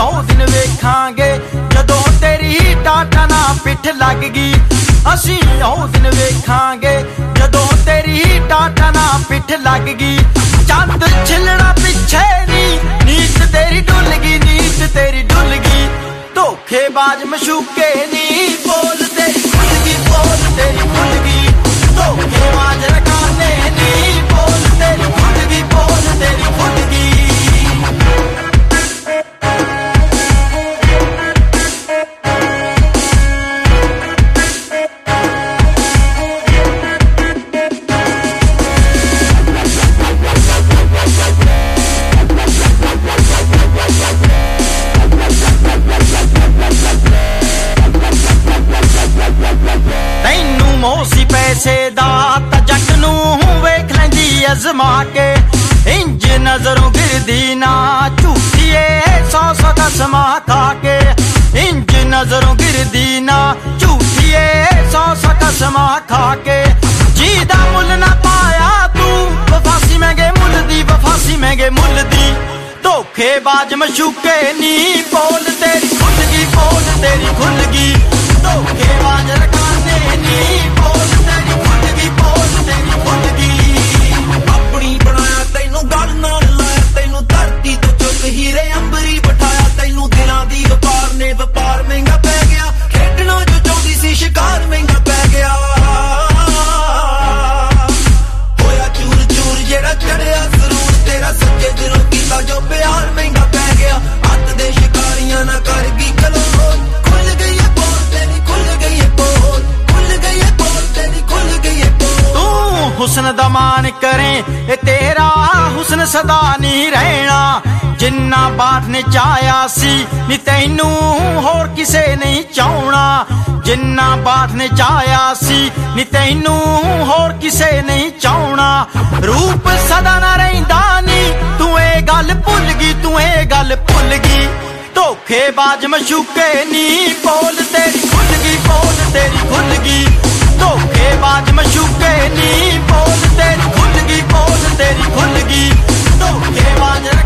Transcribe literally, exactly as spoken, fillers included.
ਉਹ ਦਿਨ ਵੇਖਾਂਗੇ ਜਦੋਂ ਤੇਰੀ ਟਾਟਾ ਨਾ ਪਿੱਠ ਲੱਗ ਗਈ। ਅਸੀਂ ਉਹ ਦਿਨ ਵੇਖਾਂਗੇ ਜਦੋਂ ਤੇਰੀ ਟਾਟਾ ਨਾ ਪਿੱਠ ਲੱਗ ਗਈ। ਚੰਦ ਛਿਲਣਾ ਪਿੱਛੇ ਨੀ ਨੀਤ ਤੇਰੀ ਡੁੱਲ ਗਈ, ਨੀਤ ਤੇਰੀ ਡੁੱਲ ਗਈ। ਧੋਖੇਬਾਜ਼ ਮਸ਼ੂਕੇ ਨੀ ਬੋਲ ਤੇਰੀ ਖੁੱਲ ਗਈ, ਬੋਲ ਤੇਰੀ ਖੁੱਲ ਗਈ। ਧੋਖੇਬਾਜ਼ ਰਕਾਨੇ ਨੀ ਬੋਲ ਤੇਰੀ ਖੁੱਲ ਗਈ, ਬੋਲ ਤੇਰੀ ਖੁੱਲ ਗਈ। ਮੋਸੀ ਪੈਸੇ ਦਾ ਤਾਂ ਜੱਟ ਨੂੰ ਵੇਖ ਲੈਂਦੀ ਅਜ਼ਮਾ ਕੇ। ਇੰਜ ਨਜ਼ਰੋਂ ਗਿਰਦੀ ਨਾ ਝੂਠੀਏ ਸੌ ਸੌ ਕਸਮਾਂ ਖਾ ਕੇ। ਇੰਜ ਨਜ਼ਰੋਂ ਗਿਰਦੀ ਨਾ ਝੂਠੀਏ ਸੌ ਸੌ ਕਸਮਾਂ ਖਾ ਕੇ। ਜੀ ਦਾ ਮੁੱਲ ਨਾ ਪਾਇਆ ਤੂੰ ਵਫਾਸੀ ਮਹਿੰਗੇ ਮੁੱਲ ਦੀ, ਵਫਾਸੀ ਮਹਿੰਗੇ ਮੁੱਲ ਦੀ। ਧੋਖੇਬਾਜ਼ ਮਸ਼ੂਕੇ ਨੀ ਬੋਲ ਤੇਰੀ ਖੁੱਲ ਗਈ, ਬੋਲ ਤੇਰੀ ਖੁੱਲ ਗਈ। ਧੋਖੇਬਾਜ਼ ਰਕਾਨੇ ਨੀ ਬੋਲ ਤੇਰੀ ਖੁੱਲ ਗਈ, ਬੋਲ ਤੇਰੀ ਖੁੱਲ ਗਈ। ਆਪਣੀ ਬਣਾਇਆ ਤੈਨੂੰ ਗੱਲ ਨਾਲ ਲਾਇਆ, ਤੈਨੂੰ ਧਰਤੀ ਤੋਂ ਚੁੱਕ ਹੀਰੇ ਅੰਬਰੀ ਬਿਠਾਇਆ। ਤੈਨੂੰ ਦਿਲਾਂ ਦੀ ਵਪਾਰ ਨੇ ਵਪਾਰ ਮਹਿੰਗਾ ਪੈ ਗਿਆ। ਖੇਡਣਾ ਜੋ ਚਾਹੁੰਦੀ ਸੀ ਸ਼ਿਕਾਰ ਮਹਿੰਗਾ ਪੈ ਗਿਆ। ਹੋਇਆ ਚੂਰ ਚੂਰ ਜਿਹੜਾ ਚੜਿਆ ਜ਼ਰੂਰ ਤੇਰਾ, ਸੱਚੇ ਦਿਲੋਂ ਕੀਤਾ ਜੋ ਪਿਆਰ ਮਹਿੰਗਾ ਪੈ ਗਿਆ। ਹੱਥ ਦੇ ਸ਼ਿਕਾਰੀਆਂ ਨਾ ਕਰ ਗਈ ਕਲੋਲ, ਖੁੱਲ ਗਈ ਏ ਬੋਲ ਤੇਰੀ ਖੁੱਲ ਗਈ ਏ ਬੋਲ, ਖੁੱਲ ਗਈ ਏ ਬੋਲ ਤੇਰੀ ਖੁੱਲ ਗਈ ਏ ਬੋਲ। ਤੂੰ ਹੁਸਨ ਦਾ ਮਾਣ ਕਰੇ ਇਹ ਤੇਰਾ ਹੁਸਨ ਸਦਾ ਨਹੀਂ ਰਹਿਣਾ। ਜਿੰਨਾ ਬਾਤ ਨੇ ਚਾਹਿਆ ਸੀ ਨੀ ਤੈਨੂੰ ਹੋਰ ਕਿਸੇ ਨਹੀਂ ਚਾਹੁਣਾ। ਜਿੰਨਾ ਬਾਤ ਨੇ ਚਾਹਿਆ ਸੀ ਨੀ ਤੈਨੂੰ ਹੋਰ ਕਿਸੇ ਨਹੀਂ ਚਾਹੁਣਾ। ਰੂਪ ਸਦਾ ਨਾ ਰਹਿੰਦਾ ਨੀ ਤੂੰ ਇਹ ਗੱਲ ਭੁੱਲ ਗਈ, ਤੂੰ ਇਹ ਗੱਲ ਭੁੱਲ ਗਈ। ਧੋਖੇਬਾਜ਼ ਮਸ਼ੂਕੇ ਨੀ ਬੋਲ ਤੇਰੀ ਖੁੱਲ ਗਈ, ਬੋਲ ਤੇਰੀ ਖੁੱਲ ਗਈ। ਧੋਖੇਬਾਜ਼ ਮਸ਼ੂਕੇ ਨੀ ਬੋਲ ਤੇਰੀ ਖੁੱਲ ਗਈ, ਬੋਲ ਤੇਰੀ ਖੁੱਲ ਗਈ। ਧੋਖੇਬਾਜ਼